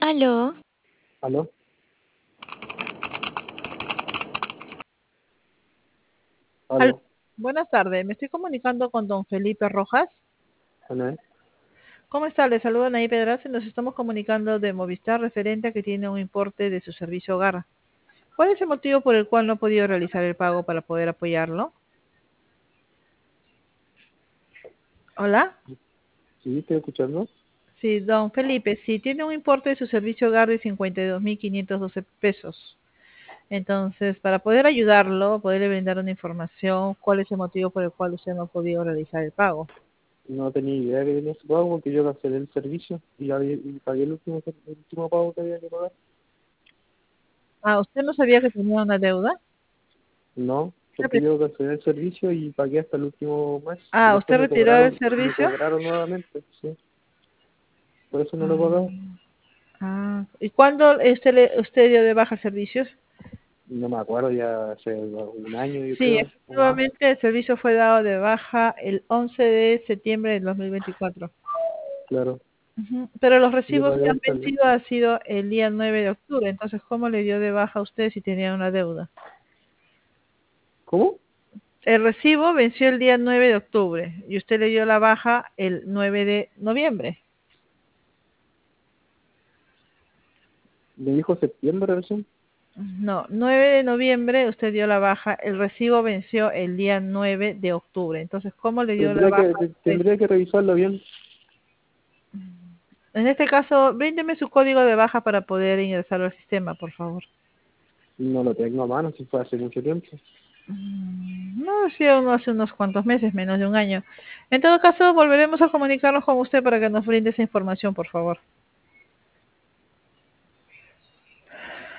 Aló, ¿Aló? Al- ¿Aló? Buenas tardes, me estoy comunicando con don Felipe Rojas. ¿Ana? ¿Cómo está? Le saludan ahí Pedraza y nos estamos comunicando de Movistar referente a que tiene un importe de su servicio hogar. ¿Cuál es el motivo por el cual no ha podido realizar el pago para poder apoyarlo? Hola. Sí, estoy escuchando. Sí, don Felipe, sí, tiene un importe de su servicio hogar de 52.512 pesos. Entonces, para poder ayudarlo, poderle brindar una información, ¿cuál es el motivo por el cual usted no ha podido realizar el pago? No tenía idea que tenía ese pago porque yo cancelé el servicio y pagué el último pago que había que pagar. Ah, ¿usted no sabía que tenía una deuda? No, porque yo cancelé el servicio y pagué hasta el último mes y Ah, ¿usted después retiró el me servicio? cobraron nuevamente, sí. Por eso no lo he pagado. Mm, ¿Y cuándo usted dio de baja servicios? No me acuerdo, ya hace un año yo Sí, creo, o más. efectivamente el servicio fue dado de baja el 11 de septiembre del 2024. Claro, Ujú. Pero los yo recibos que pagué han hasta el... vencido ha sido el día 9 de octubre. Entonces, ¿cómo le dio de baja a usted si tenía una deuda? ¿Cómo? El recibo venció el día 9 de octubre y usted le dio la baja el 9 de noviembre. ¿Me dijo septiembre recién? No, 9 de noviembre usted dio la baja, el recibo venció el día 9 de octubre. Entonces, ¿cómo le dio la Tendría baja que, a usted? tendría que revisarlo bien. En este caso, bríndeme su código de baja para poder ingresarlo al sistema, por favor. No lo tengo a mano, si fue hace mucho tiempo. No, sí, aún hace unos cuantos meses, menos de un año. En todo caso, volveremos a comunicarnos con usted para que nos brinde esa información, por favor.